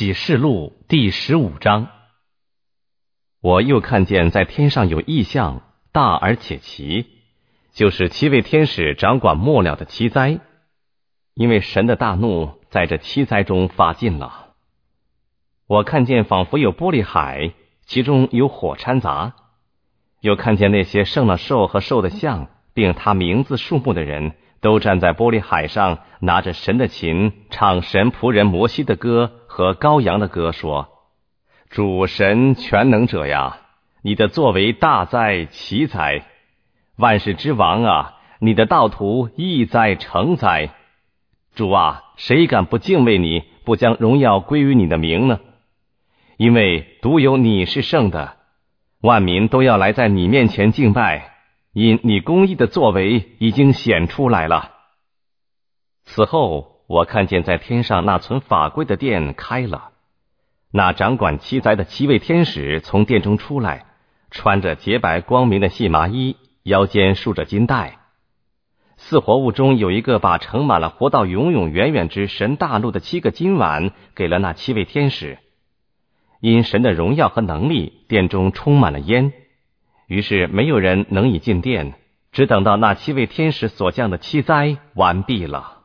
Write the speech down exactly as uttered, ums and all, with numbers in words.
启示录第十五章。我又看见在天上有异象，大而且奇，就是七位天使掌管末了的七灾，因为神的大怒在这七灾中发尽了。我看见仿佛有玻璃海，其中有火掺杂，又看见那些胜了兽和兽的像，并他名字数目的人，都站在玻璃海上，拿着神的琴，唱神仆人摩西的歌和羔羊的歌，说：主神全能者呀，你的作为大哉奇哉，万事之王啊，你的道途义哉诚哉。主啊，谁敢不敬畏你，不将荣耀归于你的名呢？因为独有你是圣的，万民都要来在你面前敬拜，因你公义的作为已经显出来了。此后，我看见在天上那存法规的殿开了，那掌管七灾的七位天使从殿中出来，穿着洁白光明的细麻衣，腰间束着金带。四活物中有一个把盛满了活到永永远远之神大怒的七个金碗给了那七位天使。因神的荣耀和能力，殿中充满了烟，于是没有人能以进殿，只等到那七位天使所降的七灾完毕了。